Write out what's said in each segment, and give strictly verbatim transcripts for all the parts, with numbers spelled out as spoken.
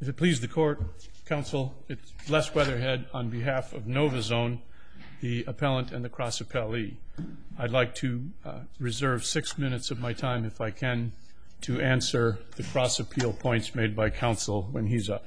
If it please the Court, Counsel, it's Les Weatherhead on behalf of Novazone, the appellant and the cross appellee. I'd like to uh, reserve six minutes of my time, if I can, to answer the cross appeal points made by counsel when he's up.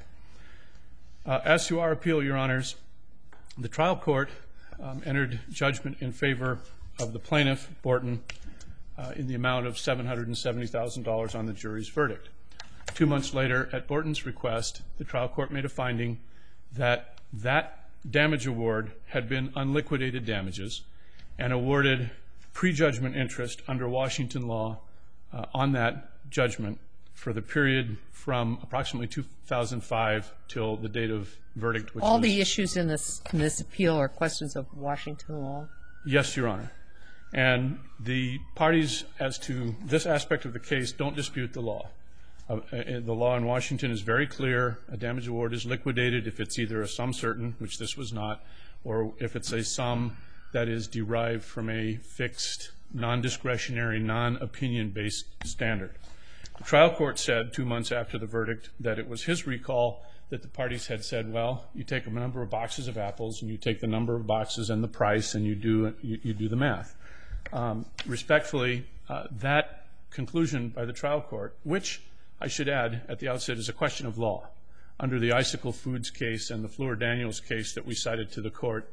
Uh, as to our appeal, Your Honors, the trial court um, entered judgment in favor of the plaintiff, Borton, uh, in the amount of seven hundred seventy thousand dollars on the jury's verdict. Two months later, at Borton's request, the trial court made a finding that that damage award had been unliquidated damages and awarded prejudgment interest under Washington law uh, on that judgment for the period from approximately two thousand five till the date of verdict. Which All was, the issues in this, in this appeal are questions of Washington law? Yes, Your Honor. And the parties as to this aspect of the case don't dispute the law. Uh, the law in Washington is very clear. A damage award is liquidated if it's either a sum certain, which this was not, or if it's a sum that is derived from a fixed, non-discretionary, non-opinion-based standard. The trial court said two months after the verdict that it was his recall that the parties had said, well, you take a number of boxes of apples and you take the number of boxes and the price and you do, you, you do the math. Um, respectfully, uh, that conclusion by the trial court, which I should add at the outset is a question of law. Under the Icicle Foods case and the Fleur-Daniels case that we cited to the court,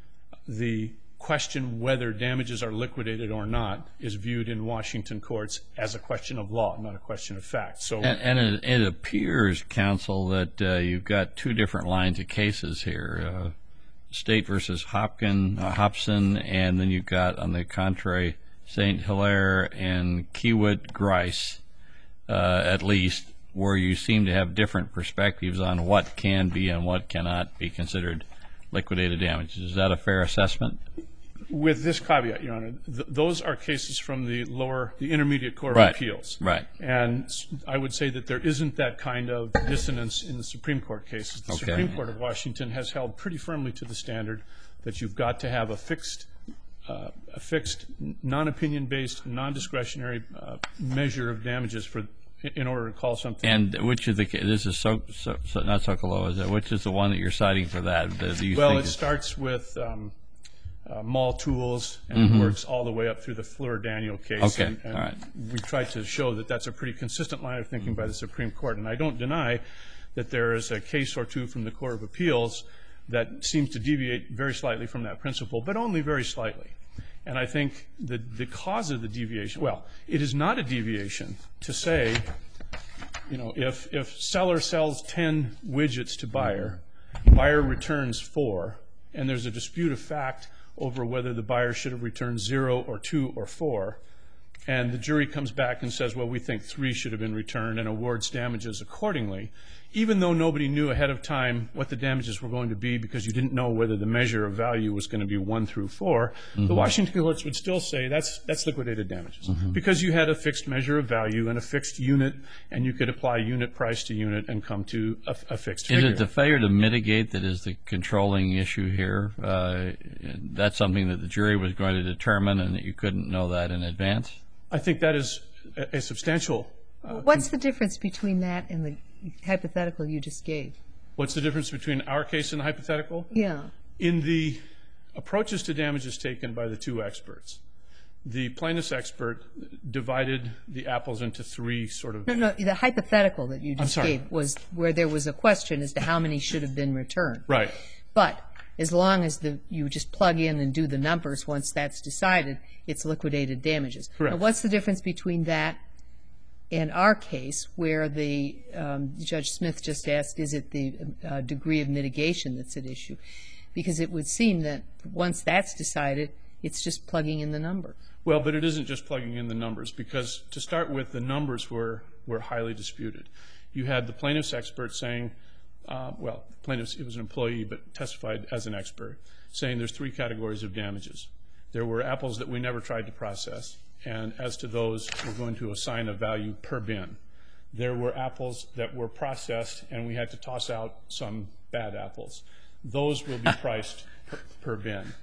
the question whether damages are liquidated or not is viewed in Washington courts as a question of law, not a question of fact. So, and, and it, it appears, counsel, that uh, you've got two different lines of cases here, uh, State versus Hopkin, uh, Hobson, and then you've got, on the contrary, Saint Hilaire and Kiewit Grice, uh, at least, where you seem to have different perspectives on what can be and what cannot be considered liquidated damages. Is that a fair assessment? With this caveat, Your Honor, th those are cases from the lower, the Intermediate Court right. of Appeals. Right. And I would say that there isn't that kind of dissonance in the Supreme Court cases. The okay. Supreme Court of Washington has held pretty firmly to the standard that you've got to have a fixed, uh, a fixed, non-opinion-based, non-discretionary uh, measure of damages for in order to call something. And which of the this is so, so, so not Socolow, is it? Which is the one that you're citing for that? Do you well, think it starts with um, uh, Mall Tools and mm-hmm. works all the way up through the Fleur-Daniel case. Okay, and, and all right. We tried to show that that's a pretty consistent line of thinking mm-hmm. by the Supreme Court. And I don't deny that there is a case or two from the Court of Appeals that seems to deviate very slightly from that principle, but only very slightly. And I think the, the cause of the deviation, well, it is not a deviation to say, you know, if, if seller sells ten widgets to buyer, buyer returns four, and there's a dispute of fact over whether the buyer should have returned zero or two or four, and the jury comes back and says, well, we think three should have been returned and awards damages accordingly, even though nobody knew ahead of time what the damages were going to be because you didn't know whether the measure of value was going to be one through four, mm-hmm. the Washington courts would still say that's, that's liquidated damages mm-hmm. because you had a fixed measure of value and a fixed unit, and you could apply unit price to unit and come to a, a fixed figure. Is it the failure to mitigate that is the controlling issue here? Uh, that's something that the jury was going to determine and that you couldn't know that in advance? I think that is a, a substantial... Uh, What's the difference between that and the hypothetical you just gave? What's the difference between our case and the hypothetical? Yeah. In the approaches to damages taken by the two experts, the plaintiff's expert divided the apples into three sort of... No, no, the hypothetical that you just gave was where there was a question as to how many should have been returned. Right. But as long as the you just plug in and do the numbers, once that's decided, it's liquidated damages. Correct. Now, what's the difference between that and our case, where the um, Judge Smith just asked, is it the uh, degree of mitigation that's at issue? Because it would seem that once that's decided, it's just plugging in the number. Well, but it isn't just plugging in the numbers, because to start with, the numbers were, were highly disputed. You had the plaintiff's expert saying, uh, well, plaintiff's, it was an employee but testified as an expert, saying there's three categories of damages. There were apples that we never tried to process, and as to those, we're going to assign a value per bin. There were apples that were processed, and we had to toss out some bad apples. Those will be priced per, per bin.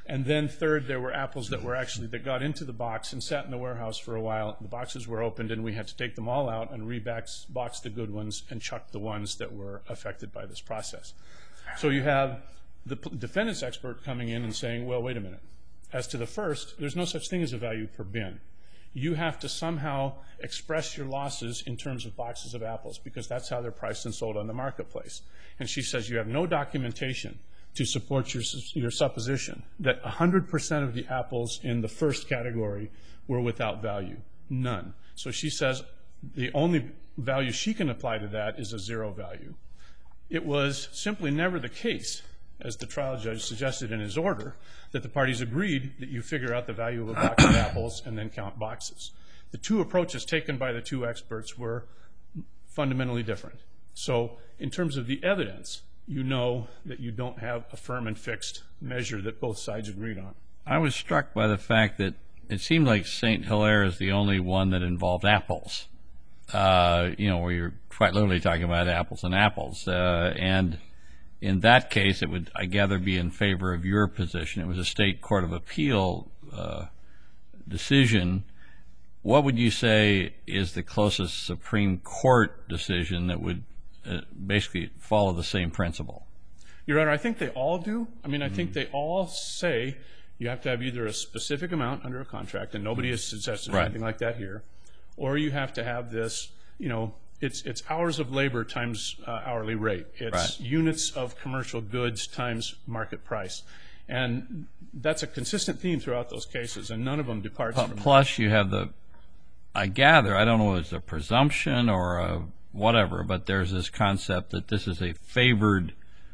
And then third, there were apples that were actually, that got into the box and sat in the warehouse for a while. The boxes were opened and we had to take them all out and re-box box the good ones and chuck the ones that were affected by this process. So you have the defendant's expert coming in and saying, well, wait a minute. As to the first, there's no such thing as a value per bin. You have to somehow express your losses in terms of boxes of apples because that's how they're priced and sold on the marketplace. And she says you have no documentation to support your, your supposition that one hundred percent of the apples in the first category were without value. None. So she says the only value she can apply to that is a zero value. It was simply never the case, as the trial judge suggested in his order, that the parties agreed that you figure out the value of a box of apples and then count boxes. The two approaches taken by the two experts were fundamentally different. So in terms of the evidence, you know that you don't have a firm and fixed measure that both sides agreed on. I was struck by the fact that it seemed like Saint Hilaire is the only one that involved apples. Uh, you know, where you're quite literally talking about apples and apples. Uh, and in that case, it would, I gather, be in favor of your position. It was a state court of appeal uh, decision. What would you say is the closest Supreme Court decision that would uh, basically follow the same principle? Your Honor, I think they all do. I mean, I mm-hmm. think they all say you have to have either a specific amount under a contract, and nobody has suggested right. anything like that here, or you have to have this, you know, It's, it's hours of labor times uh, hourly rate. It's right. units of commercial goods times market price. And that's a consistent theme throughout those cases, and none of them departs Plus, from Plus you have the, I gather, I don't know if it's a presumption or a whatever, but there's this concept that this is a favored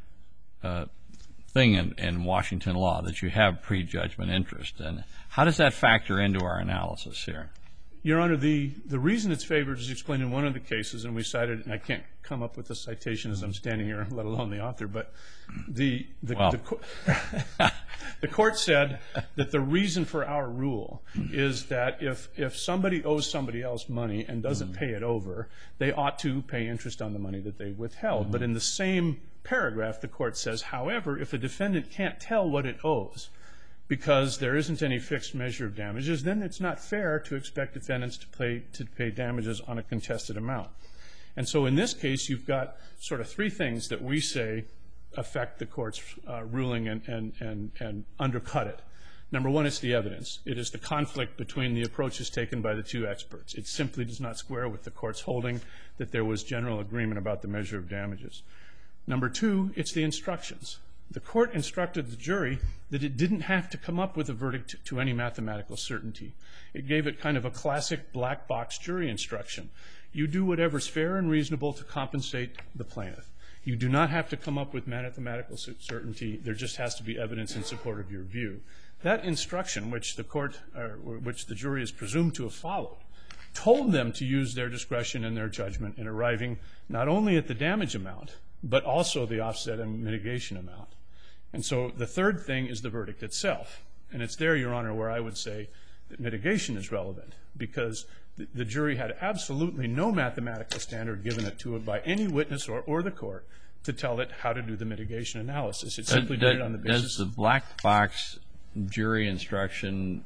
uh, thing in, in Washington law, that you have prejudgment interest. And how does that factor into our analysis here? Your Honor, the, the reason it's favored is explained in one of the cases, and we cited, and I can't come up with the citation as I'm standing here, let alone the author, but the, the, well. the, the court said that the reason for our rule is that if, if somebody owes somebody else money and doesn't mm-hmm. pay it over, they ought to pay interest on the money that they withheld. Mm-hmm. But in the same paragraph, the court says, however, if a defendant can't tell what it owes, because there isn't any fixed measure of damages, then it's not fair to expect defendants to pay, to pay damages on a contested amount. And so in this case, you've got sort of three things that we say affect the court's uh, ruling and, and, and, and undercut it. Number one, it's the evidence. It is the conflict between the approaches taken by the two experts. It simply does not square with the court's holding that there was general agreement about the measure of damages. Number two, it's the instructions. The court instructed the jury that it didn't have to come up with a verdict to any mathematical certainty. It gave it kind of a classic black box jury instruction. You do whatever's fair and reasonable to compensate the plaintiff. You do not have to come up with mathematical certainty. There just has to be evidence in support of your view. That instruction, which the court, or which the jury is presumed to have followed, told them to use their discretion and their judgment in arriving not only at the damage amount, but also the offset and mitigation amount. And so the third thing is the verdict itself. And it's there, Your Honor, where I would say that mitigation is relevant, because the, the jury had absolutely no mathematical standard given it to it by any witness or, or the court to tell it how to do the mitigation analysis. It simply does, did it on the basis. Does the black box jury instruction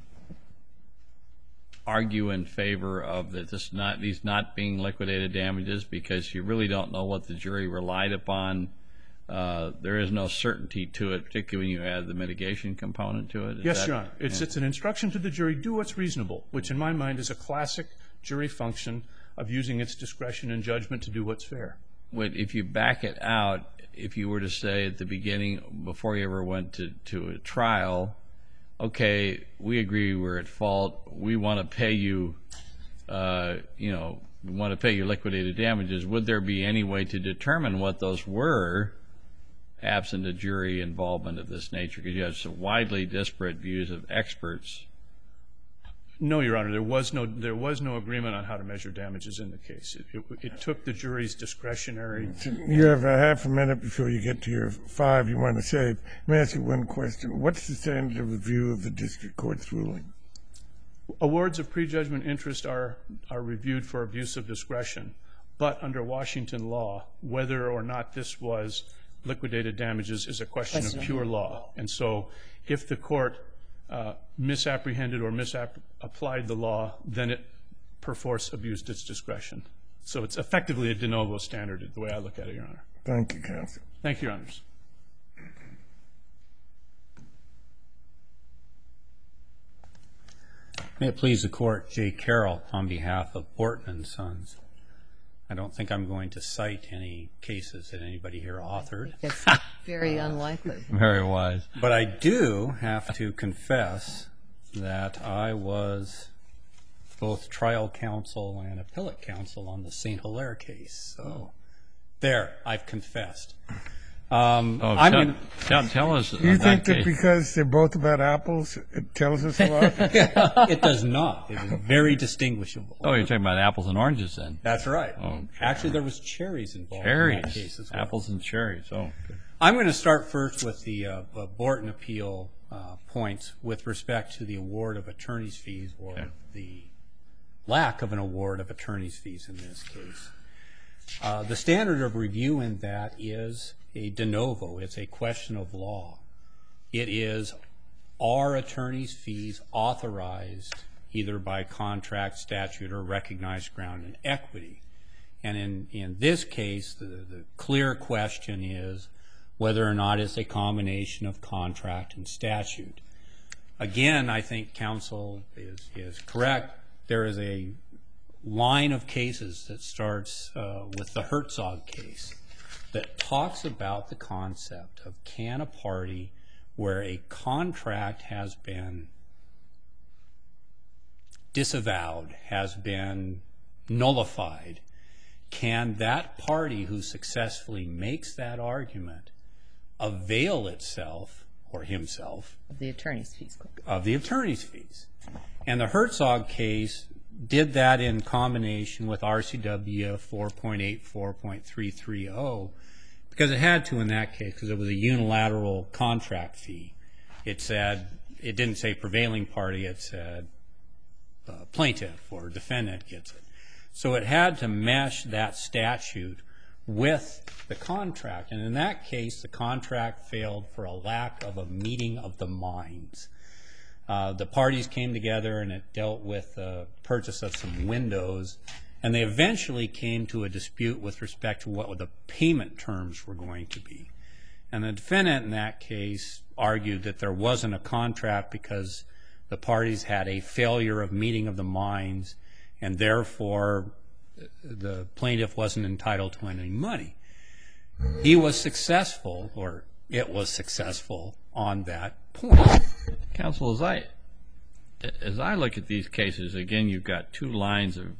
argue in favor of that this not these not being liquidated damages, because you really don't know what the jury relied upon? Uh, there is no certainty to it, particularly when you add the mitigation component to it. Is yes, that, Your Honor. It's, yeah. it's an instruction to the jury, do what's reasonable, which in my mind is a classic jury function of using its discretion and judgment to do what's fair. If you back it out, if you were to say at the beginning, before you ever went to, to a trial, okay, we agree we're at fault, we want to pay you, uh, you know, we want to pay you liquidated damages, would there be any way to determine what those were absent a jury involvement of this nature, because you have some widely disparate views of experts? No, Your Honor, there was no there was no agreement on how to measure damages in the case. It, it, it took the jury's discretionary. You have a half a minute before you get to your five you want to save. Let me ask you one question. What's the standard of review of the district court's ruling? Awards of prejudgment interest are are reviewed for abuse of discretion, but under Washington law, whether or not this was liquidated damages is a question Question. of pure law. And so if the court uh, misapprehended or misapplied the law, then it perforce abused its discretion. So it's effectively a de novo standard, the way I look at it, Your Honor. Thank you, counsel. Thank you, Your Honors. May it please the Court, Jay Carroll on behalf of Borton and Sons. I don't think I'm going to cite any cases that anybody here authored. That's very unlikely. Very wise. But I do have to confess that I was both trial counsel and appellate counsel on the Saint Hilaire case. So there, I've confessed. Um, Oh, I'm tell, in, tell, tell us. Do you uh, think that case. because they're both about apples, it tells us a lot? it does not. It is very distinguishable. Oh, you're talking about apples and oranges then. That's right. Oh, Actually, there was cherries involved in that case Cherries. as well. Apples and cherries. Oh, good. I'm going to start first with the uh, uh, Borton appeal uh, points with respect to the award of attorney's fees or Okay. the lack of an award of attorney's fees in this case. Uh, the standard of review in that is a de novo. It's a question of law. It is, are attorney's fees authorized either by contract, statute, or recognized ground in equity? And in, in this case, the, the clear question is whether or not it's a combination of contract and statute. Again, I think counsel is, is correct. There is a line of cases that starts uh, with the Herzog case that talks about the concept of can a party where a contract has been disavowed, has been nullified, can that party who successfully makes that argument avail itself or himself The attorney's fees. of the attorney's fees? And the Herzog case did that in combination with R C W four point eight four point three three zero because it had to in that case because it was a unilateral contract fee. It said, it didn't say prevailing party, it said uh, plaintiff or defendant gets it. So it had to mesh that statute with the contract. And in that case, the contract failed for a lack of a meeting of the minds. Uh, the parties came together and it dealt with the purchase of some windows, and they eventually came to a dispute with respect to what the payment terms were going to be. And the defendant in that case argued that there wasn't a contract because the parties had a failure of meeting of the minds, and therefore the plaintiff wasn't entitled to any money. He was successful, or it was successful, on that point. Counsel, as I, as I look at these cases, again, you've got two lines of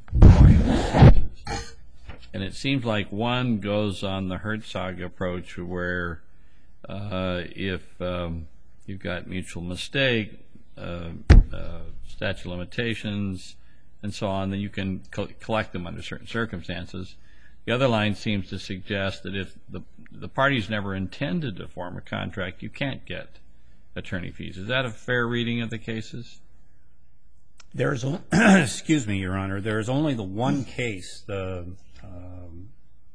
cases, and it seems like one goes on the Herzog approach where uh, if um, you've got mutual mistake, uh, uh, statute of limitations, and so on, then you can co collect them under certain circumstances. The other line seems to suggest that if the, the parties never intended to form a contract, you can't get attorney fees. Is that a fair reading of the cases? There's, excuse me, Your Honor, there's only the one case, the um,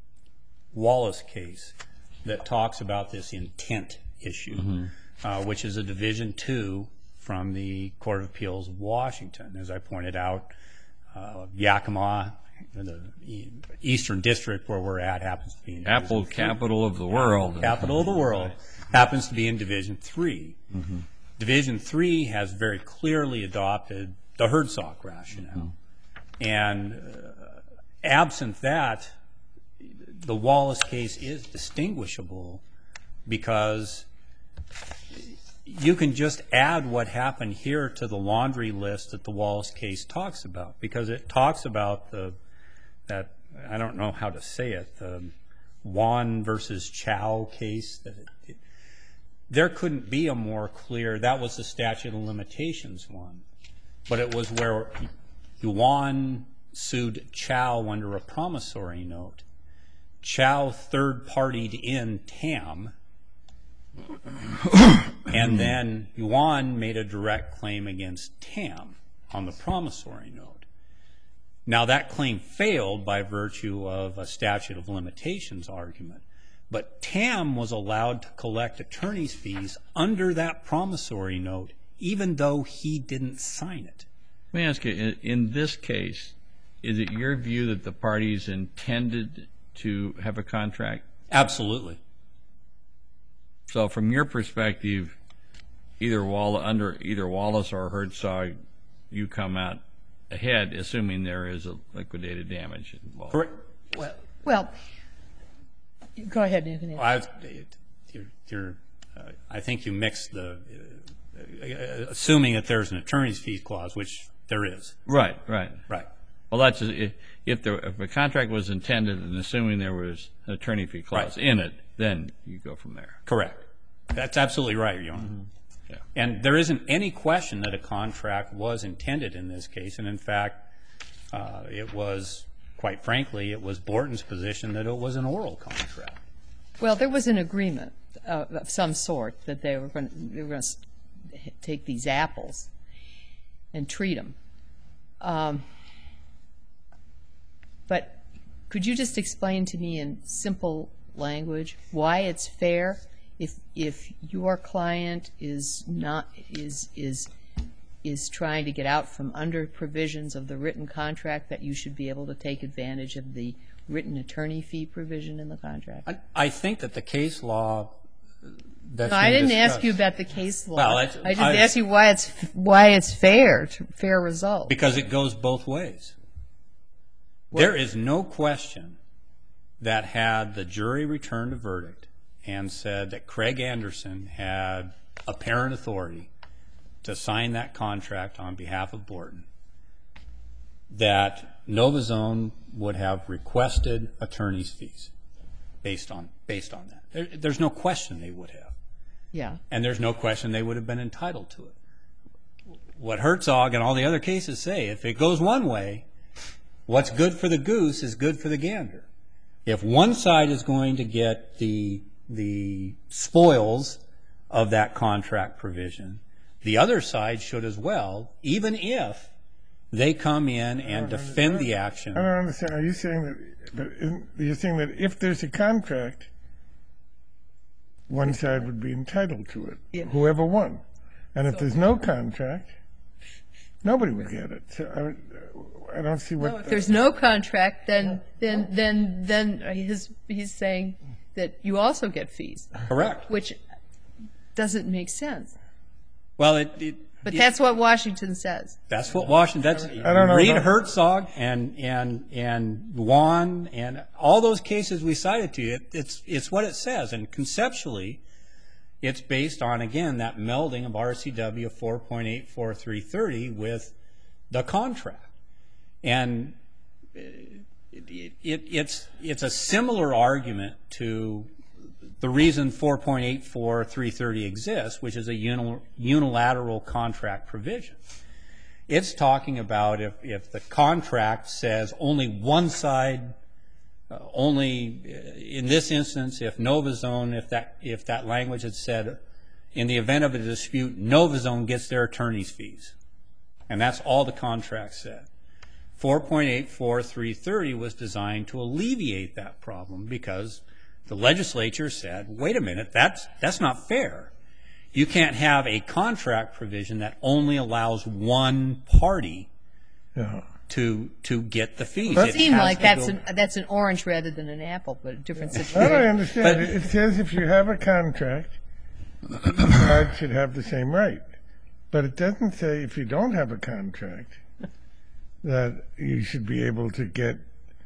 Wallace case, that talks about this intent issue, mm-hmm. uh, which is a Division two from the Court of Appeals of Washington. As I pointed out, uh, Yakima, the Eastern District where we're at, happens to be in Apple Division capital of the world. Capital of the world happens to be in Division three. Mm-hmm. Division three has very clearly adopted the Herzog rationale. Mm-hmm. And uh, absent that, the Wallace case is distinguishable because you can just add what happened here to the laundry list that the Wallace case talks about, because it talks about the that I don't know how to say it, the Juan versus Chow case. That it, it, there couldn't be a more clear. That was the statute of limitations one, but it was where Juan sued Chow under a promissory note. Chow third-partied in Tam, and then Yuan made a direct claim against Tam on the promissory note. Now that claim failed by virtue of a statute of limitations argument, But Tam was allowed to collect attorney's fees under that promissory note, even though he didn't sign it. Let me ask you, in, in this case, is it your view that the parties intended to have a contract? Absolutely. So from your perspective, either Wall, under either Wallace or Herzog, you come out ahead, assuming there is a liquidated damage involved. Correct. Well, Well, go ahead, Anthony. I, you're, you're, uh, I think you mixed the, uh, uh, assuming that there's an attorney's fees clause, which there is. Right, right. Right. Well, that's just, if, if, there, if a contract was intended and assuming there was an attorney fee clause Right. in it, then you go from there. Correct. That's absolutely right, Your Honor. Mm-hmm. Yeah. And there isn't any question that a contract was intended in this case. And in fact, uh, it was, quite frankly, it was Borton's position that it was an oral contract. Well, there was an agreement uh, of some sort that they were going they were going to take these apples and treat them. Um, but could you just explain to me in simple language why it's fair if if your client is not is is is trying to get out from under provisions of the written contract, that you should be able to take advantage of the written attorney fee provision in the contract? I, I think that the case law that's No, I been didn't ask discussed- you about the case law. Well, that's- I just I- asked you why it's why it's fair, to, fair result. Because it goes both ways. There is no question that had the jury returned a verdict and said that Craig Anderson had apparent authority to sign that contract on behalf of Borton, that Novazone would have requested attorney's fees based on based on that. There, there's no question they would have. Yeah. And there's no question they would have been entitled to it. What Herzog and all the other cases say, if it goes one way, what's good for the goose is good for the gander. If one side is going to get the the spoils of that contract provision, the other side should as well, even if they come in and defend the action. I don't understand. Are you saying that, but isn't, you're saying that if there's a contract, one side would be entitled to it, Yeah. whoever won. And if there's no contract, nobody would get it. So I, I don't see what. No, if there's no contract, then then then then his he's saying that you also get fees, Correct. which doesn't make sense. Well, it, it But it- that's what Washington says. That's what Washington. That's I don't know read about- Herzog and and and Juan and all those cases we cited to you. It, it's it's what it says, and conceptually, it's based on again that melding of R C W four point eight four three thirty with the contract, and it, it, it, it's it's a similar argument to the reason four point eight four three thirty exists, which is a uni- unilateral contract provision. It's talking about if, if the contract says only one side, uh, only uh, in this instance, if Novazone, if that if that language had said, in the event of a dispute, Novazone gets their attorney's fees, and that's all the contract said. four point eight four three thirty was designed to alleviate that problem because the legislature said, wait a minute, that's, that's not fair. You can't have a contract provision that only allows one party Yeah. to to get the fees. It It seemed has like to that's go- an, that's an orange rather than an apple, but a different That I situation. understand. But- it, it says if you have a contract, each side should have the same right. But it doesn't say if you don't have a contract that you should be able to get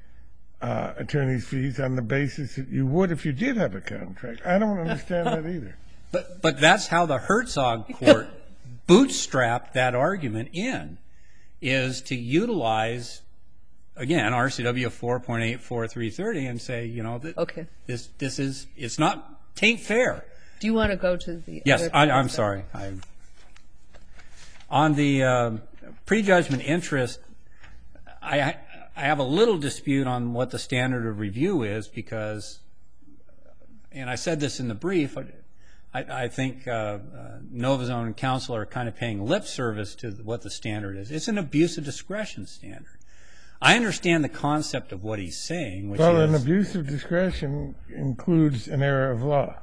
uh, attorney's fees on the basis that you would if you did have a contract. I don't understand that either. But but that's how the Herzog court bootstrapped that argument in, is to utilize, again, R C W four point eight four three thirty and say, you know, that Okay. this this is, it's not, tain't fair. Do you want to go to the Yes, other I, I'm parts? sorry. I, on the um, prejudgment interest, I, I have a little dispute on what the standard of review is because, and I said this in the brief, I, I think uh, uh, Novazone and counsel are kind of paying lip service to what the standard is. It's an abuse of discretion standard. I understand the concept of what he's saying, which Well, is... an abuse of discretion includes an error of law.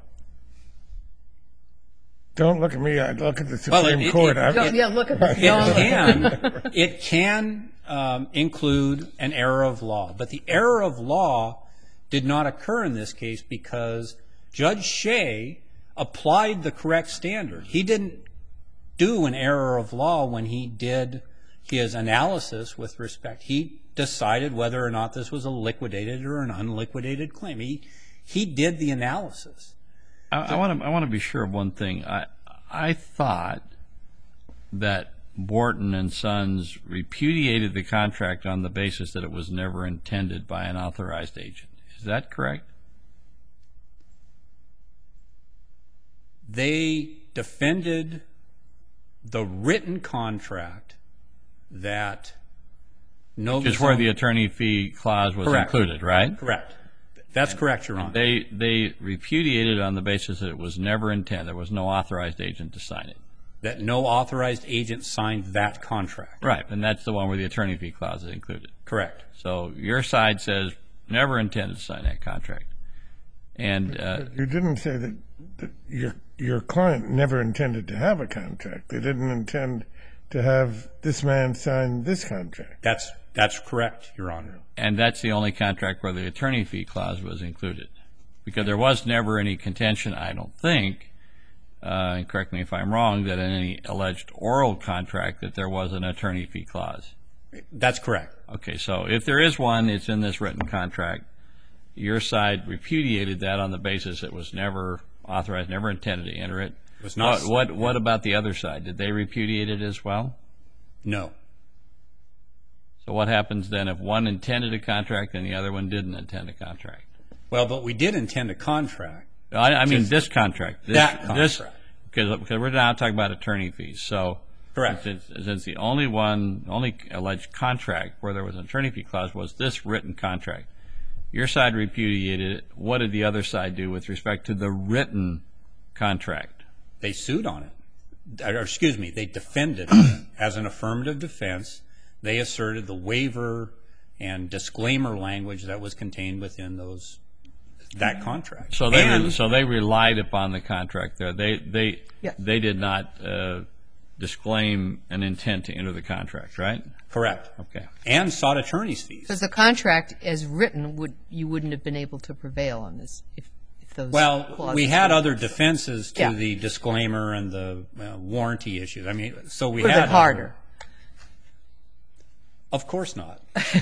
Don't look at me. I look at the Well, Supreme it- it- Court. it- I- Yeah, look at this. It can, it can um, include an error of law, but the error of law did not occur in this case because Judge Shea applied the correct standard. He didn't do an error of law when he did his analysis with respect. He decided whether or not this was a liquidated or an unliquidated claim. He, he did the analysis. I want to I want to be sure of one thing. I I thought that Borton and Sons repudiated the contract on the basis that it was never intended by an authorized agent. Is that correct? They defended the written contract that Novazone... Which is where the attorney fee clause was Correct. included, right? Correct. That's correct, Your Honor. They they repudiated on the basis that it was never intended. There was no authorized agent to sign it. That no authorized agent signed that contract. Right, and that's the one where the attorney fee clause is included. Correct. So your side says never intended to sign that contract. And uh, You didn't say that, that your your client never intended to have a contract. They didn't intend to have this man sign this contract. That's that's correct, Your Honor. and that's the only contract where the attorney fee clause was included. Because there was never any contention, I don't think, uh, and correct me if I'm wrong, that in any alleged oral contract that there was an attorney fee clause. That's correct. Okay, so if there is one, it's in this written contract. Your side repudiated that on the basis it was never authorized, never intended to enter it. It was not. What, what, what about the other side? Did they repudiate it as well? No. So what happens then if one intended a contract and the other one didn't intend a contract? Well, but we did intend a contract. I, I mean Just this contract. This, that This, contract. because, because we're now talking about attorney fees. So Correct. Since, since the only one, only alleged contract where there was an attorney fee clause was this written contract, your side repudiated it. What did the other side do with respect to the written contract? They sued on it. Or, excuse me, they defended it as an affirmative defense. They asserted the waiver and disclaimer language that was contained within those that contract. So they and, so they relied upon the contract there. They they Yeah. they did not uh, disclaim an intent to enter the contract, right? correct. Okay. And sought attorney's fees. Because the contract as written, would you wouldn't have been able to prevail on this if, if those Well, clauses we had were- other defenses to Yeah. the disclaimer and the uh, warranty issues. I mean, so we would have had been harder. Of course not.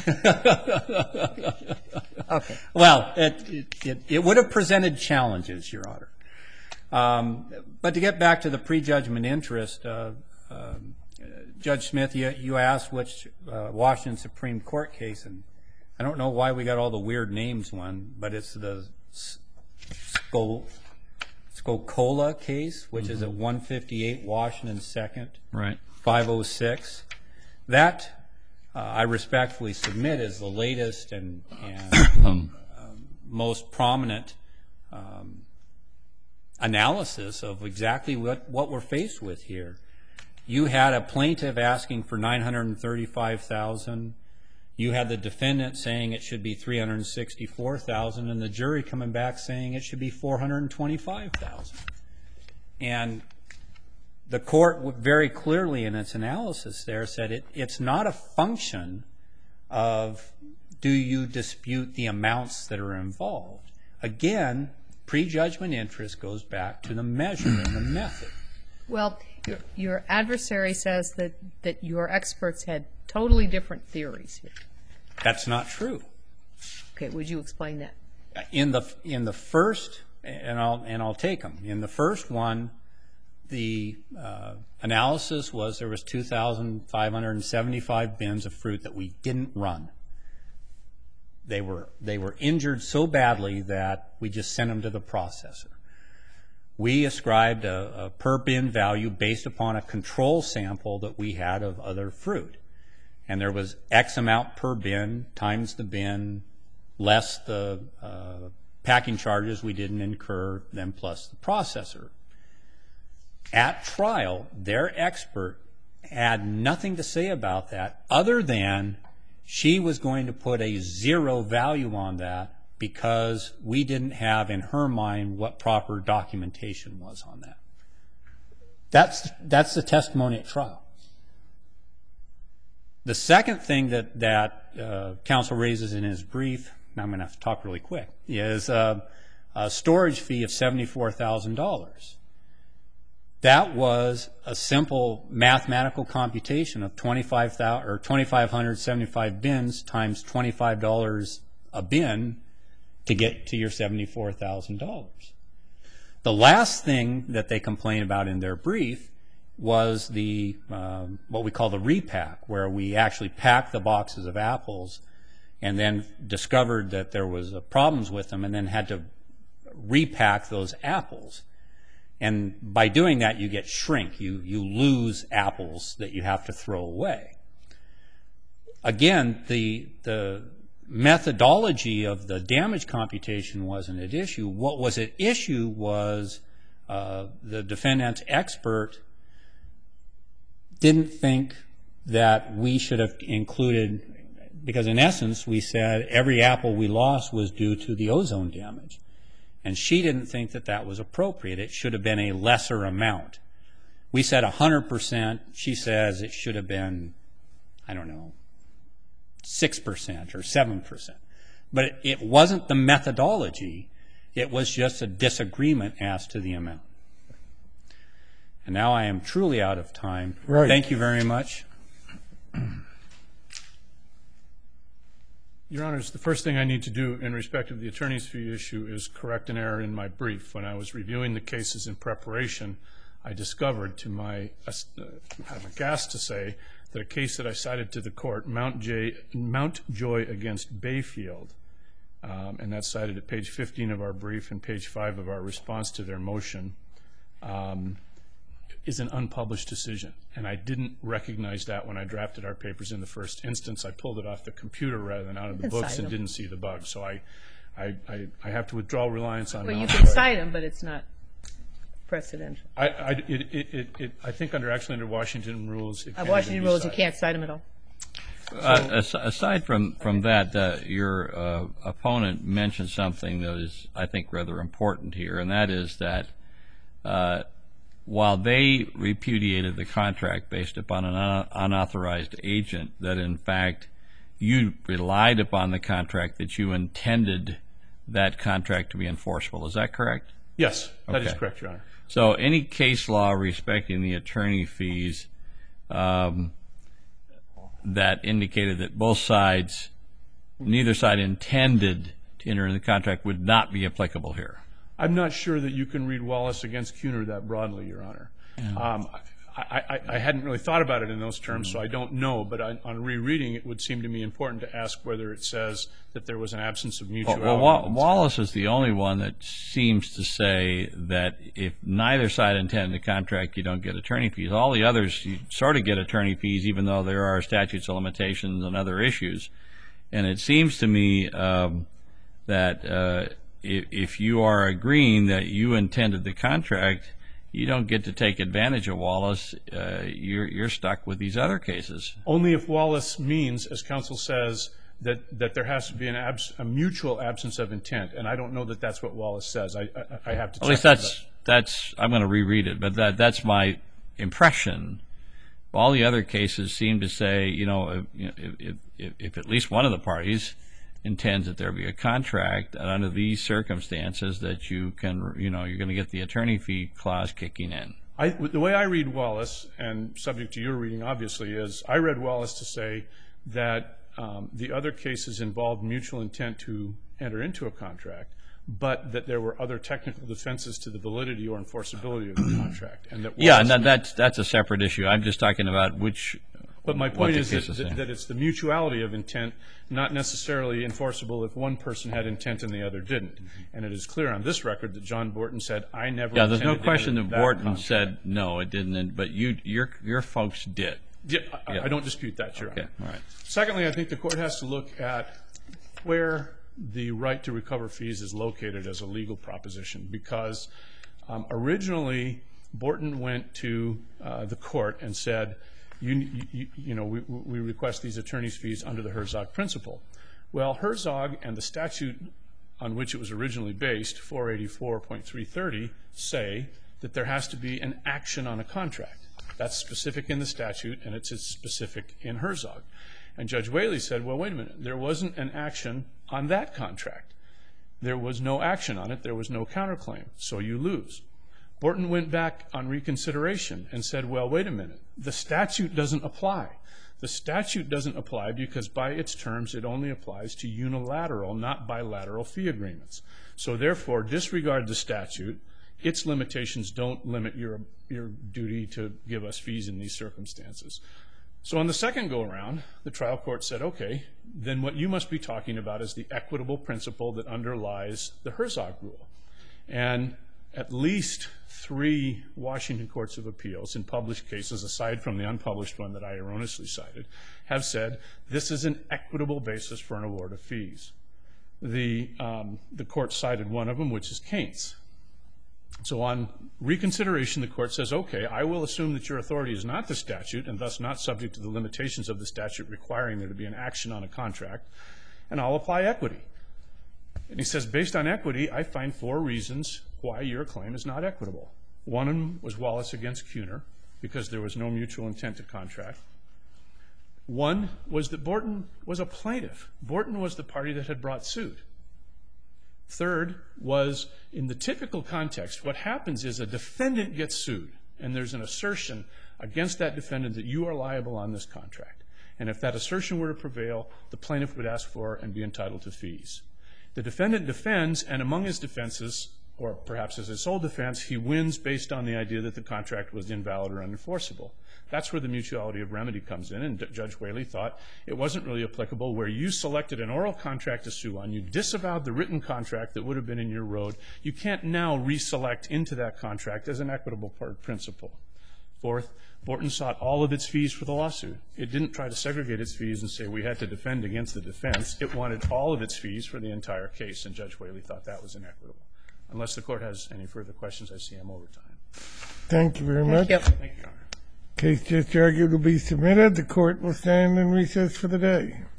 Okay. Well, it, it, it, it would have presented challenges, Your Honor. Um, but to get back to the prejudgment interest, uh, um, Judge Smith, you, you asked which uh, Washington Supreme Court case, and I don't know why we got all the weird names one, but it's the Skol, Skokola case, which is at one fifty-eight Washington second, Right. five oh six. That, uh, I respectfully submit, is the latest and, and um, most prominent um, analysis of exactly what, what we're faced with here. You had a plaintiff asking for nine hundred thirty-five thousand dollars. You had the defendant saying it should be three hundred sixty-four thousand dollars, and the jury coming back saying it should be four hundred twenty-five thousand dollars. And the court very clearly in its analysis there said it, it's not a function of do you dispute the amounts that are involved. Again, prejudgment interest goes back to the measure and the method. Well, your, your adversary says that, that your experts had totally different theories here. That's not true. Okay, would you explain that? In the in the first, and I'll and I'll take them. In the first one, the uh, analysis was there was two thousand five hundred seventy-five bins of fruit that we didn't run. They were they were injured so badly that we just sent them to the processor. We ascribed a, a per bin value based upon a control sample that we had of other fruit. And there was X amount per bin times the bin less the uh, packing charges we didn't incur, then plus the processor. At trial, their expert had nothing to say about that other than she was going to put a zero value on that because we didn't have in her mind what proper documentation was on that. That's, that's the testimony at trial. The second thing that, that uh, counsel raises in his brief, now I'm going to have to talk really quick, is uh, a storage fee of seventy-four thousand dollars. That was a simple mathematical computation of twenty-five thousand or twenty-five hundred seventy-five bins times twenty-five dollars a bin to get to your seventy-four thousand dollars. The last thing that they complain about in their brief was the um, what we call the repack, where we actually packed the boxes of apples and then discovered that there was uh, problems with them and then had to repack those apples. And by doing that, you get shrink. You, you lose apples that you have to throw away. Again, the, the methodology of the damage computation wasn't at issue. What was at issue was uh, the defendant's expert didn't think that we should have included, because in essence we said every apple we lost was due to the ozone damage. And she didn't think that that was appropriate. It should have been a lesser amount. We said one hundred percent. She says it should have been, I don't know, six percent or seven percent. But it, it wasn't the methodology. It was just a disagreement as to the amount. And now I am truly out of time. Right. Thank you very much. Your Honors, the first thing I need to do in respect of the attorney's fee issue is correct an error in my brief. When I was reviewing the cases in preparation, I discovered, to my uh, I'm aghast to say, that a case that I cited to the court, Mount, J, Mount Joy against Bayfield, um, and that's cited at page fifteen of our brief and page five of our response to their motion, um, is an unpublished decision. And I didn't recognize that when I drafted our papers in the first instance. I pulled it off the computer rather than out of the books and didn't see the bug. So I, I, I, I have to withdraw reliance on Well, you Mount can Joy. cite them, but it's not precedential. I, I, it, it, it, it, I think under actually under Washington rules, it Uh, can't Washington even be rules, you cited. can't cite them at all. Uh, as- aside from, from that, uh, your uh, opponent mentioned something that is, I think, rather important here, and that is that uh, while they repudiated the contract based upon an un- unauthorized agent, that in fact you relied upon the contract, that you intended that contract to be enforceable. Is that correct? Yes, that is Okay. correct, Your Honor. So any case law respecting the attorney fees um, that indicated that both sides, neither side intended to enter into the contract would not be applicable here. I'm not sure that you can read Wallace against Kuhner that broadly, Your Honor. Um, I, I, I hadn't really thought about it in those terms, so I don't know. But on, on rereading, it would seem to me important to ask whether it says that there was an absence of Well, mutuality. well, Wa- Wallace is the only one that seems to say that if neither side intended the contract, you don't get attorney fees. All the others, you sort of get attorney fees, even though there are statutes of limitations and other issues. And it seems to me um, that uh, if, if you are agreeing that you intended the contract, you don't get to take advantage of Wallace. Uh, you're, you're stuck with these other cases. Only if Wallace means, as counsel says, that, that there has to be an abs- a mutual absence of intent. And I don't know that that's what Wallace says. I, I, I have to check At least on that's, that's I'm going to reread it, but that, that's my impression. All the other cases seem to say, you know, if, you know, if, if, if at least one of the parties intends that there be a contract, and under these circumstances that you can, you know, you're going to get the attorney fee clause kicking in. I, the way I read Wallace, and subject to your reading obviously, is I read Wallace to say that um, the other cases involved mutual intent to enter into a contract, but that there were other technical defenses to the validity or enforceability of the contract. And that Yeah, Wallace- and that, that's that's a separate issue. I'm just talking about which. But my what point the is that, cases that, say. that it's the mutuality of intent, not necessarily enforceable if one person had intent and the other didn't. And it is clear on this record that John Borton said, I never Yeah, there's no intended to question enter that Borton contract. said no, it didn't, but you, your your folks did. Yeah, I, Yeah. I don't dispute that, Your Okay, Honor. all right. Secondly, I think the court has to look at where the right to recover fees is located as a legal proposition, because um, originally Borton went to uh, the court and said, you, you, you know, we, we request these attorney's fees under the Herzog principle. Well, Herzog and the statute on which it was originally based, four eighty-four point three thirty, say that there has to be an action on a contract. That's specific in the statute, and it's specific in Herzog. And Judge Whaley said, well, wait a minute, there wasn't an action on that contract. There was no action on it. There was no counterclaim, so you lose. Borton went back on reconsideration and said, well, wait a minute, the statute doesn't apply. The statute doesn't apply because by its terms it only applies to unilateral, not bilateral fee agreements. So therefore, disregard the statute. Its limitations don't limit your, your duty to give us fees in these circumstances. So on the second go-around, the trial court said, okay, then what you must be talking about is the equitable principle that underlies the Herzog rule. And at least three Washington courts of appeals in published cases, aside from the unpublished one that I erroneously cited, have said this is an equitable basis for an award of fees. The, um, the court cited one of them, which is Keynes. So on reconsideration, the court says, okay, I will assume that your authority is not the statute and thus not subject to the limitations of the statute requiring there to be an action on a contract, and I'll apply equity. And he says, based on equity, I find four reasons why your claim is not equitable. One of them was Wallace against Kuhner, because there was no mutual intent to contract. One was that Borton was a plaintiff. Borton was the party that had brought suit. Third was, in the typical context, what happens is a defendant gets sued, and there's an assertion against that defendant that you are liable on this contract. And if that assertion were to prevail, the plaintiff would ask for and be entitled to fees. The defendant defends, and among his defenses, or perhaps as his sole defense, he wins based on the idea that the contract was invalid or unenforceable. That's where the mutuality of remedy comes in, and Judge Whaley thought it wasn't really applicable where you selected an oral contract to sue on, you disavowed the written contract that would have been in your road. You can't now reselect into that contract as an equitable principle. Fourth, Borton sought all of its fees for the lawsuit. It didn't try to segregate its fees and say we had to defend against the defense. It wanted all of its fees for the entire case, and Judge Whaley thought that was inequitable. Unless the court has any further questions, I see I'm over time. Thank you very much. Thank you. Thank you, Your Honor. Case just argued will be submitted. The court will stand in recess for the day.